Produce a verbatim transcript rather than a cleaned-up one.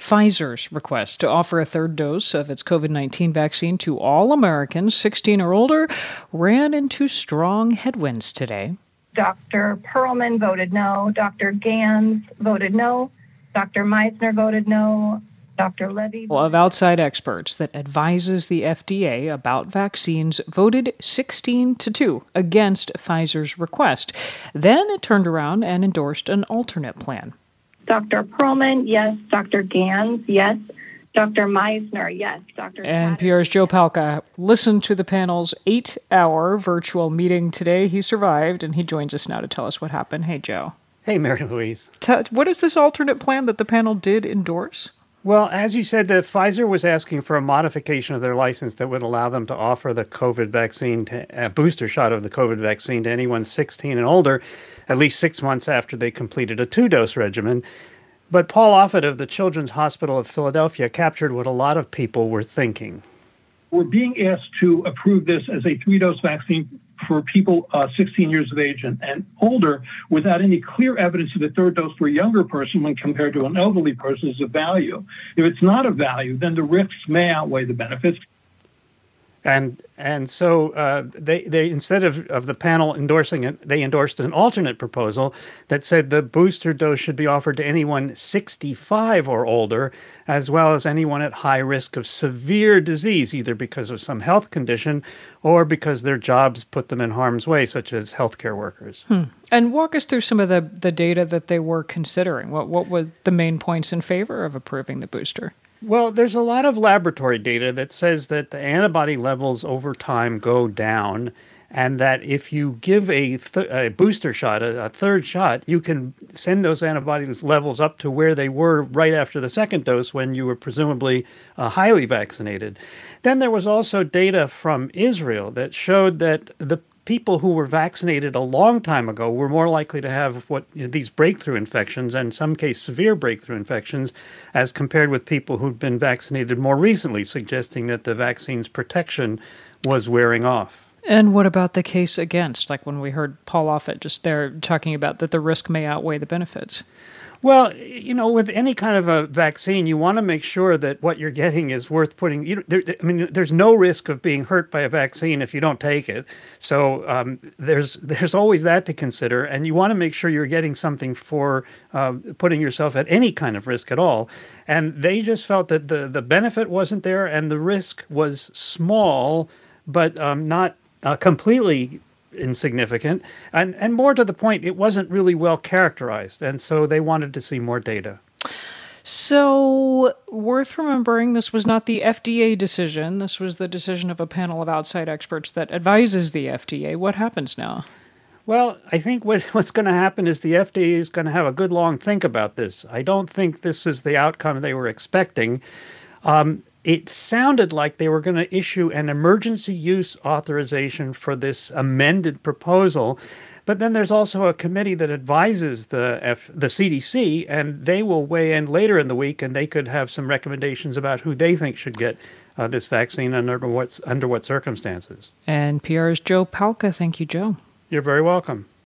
Pfizer's request to offer a third dose of its COVID nineteen vaccine to all Americans sixteen or older ran into strong headwinds today. Doctor Perlman voted no. Doctor Gans voted no. Doctor Meisner voted no. Doctor Levy Of outside experts that advises the F D A about vaccines voted sixteen to two against Pfizer's request. Then it turned around and endorsed an alternate plan. Doctor Perlman, yes. Doctor Gans, yes. Doctor Meisner, yes. Doctor And Kat- P R's Joe Palca listened to the panel's eight-hour virtual meeting today. He survived, and he joins us now to tell us what happened. Hey, Joe. Hey, Mary Louise. T- what is this alternate plan that the panel did endorse? Well, as you said, the Pfizer was asking for a modification of their license that would allow them to offer the COVID vaccine, to, a booster shot of the COVID vaccine to anyone sixteen and older, at least six months after they completed a two-dose regimen. But Paul Offit of the Children's Hospital of Philadelphia captured what a lot of people were thinking. We're being asked to approve this as a three-dose vaccine for people uh, sixteen years of age and, and older without any clear evidence of the third dose for a younger person when compared to an elderly person is of value. If it's not of value, then the risks may outweigh the benefits. And and so uh, they, they instead of, of the panel endorsing it, they endorsed an alternate proposal that said the booster dose should be offered to anyone sixty-five or older, as well as anyone at high risk of severe disease, either because of some health condition or because their jobs put them in harm's way, such as healthcare workers. Hmm. And walk us through some of the, the data that they were considering. What, what were the main points in favor of approving the booster? Well, there's a lot of laboratory data that says that the antibody levels over time go down, and that if you give a, th- a booster shot, a, a third shot, you can send those antibody levels up to where they were right after the second dose when you were presumably uh, highly vaccinated. Then there was also data from Israel that showed that the people who were vaccinated a long time ago were more likely to have what you know, these breakthrough infections, and in some cases severe breakthrough infections, as compared with people who'd been vaccinated more recently, suggesting that the vaccine's protection was wearing off. And what about the case against? Like when we heard Paul Offit just there talking about that the risk may outweigh the benefits. Well, you know, with any kind of a vaccine, you want to make sure that what you're getting is worth putting. You know, there, I mean, there's no risk of being hurt by a vaccine if you don't take it. So um, there's there's always that to consider, and you want to make sure you're getting something for uh, putting yourself at any kind of risk at all. And they just felt that the the benefit wasn't there, and the risk was small, but um, not uh, completely insignificant, and and more to the point, it wasn't really well characterized, and so they wanted to see more data. So, worth remembering, this was not the F D A decision. This was the decision of a panel of outside experts that advises the F D A. What happens now? Well, I think what, what's going to happen is the F D A is going to have a good long think about this. I don't think this is the outcome they were expecting. Um, It sounded like they were going to issue an emergency use authorization for this amended proposal. But then there's also a committee that advises the F, the C D C, and they will weigh in later in the week, and they could have some recommendations about who they think should get uh, this vaccine and under what, under what circumstances. And P R's Joe Palca. Thank you, Joe. You're very welcome.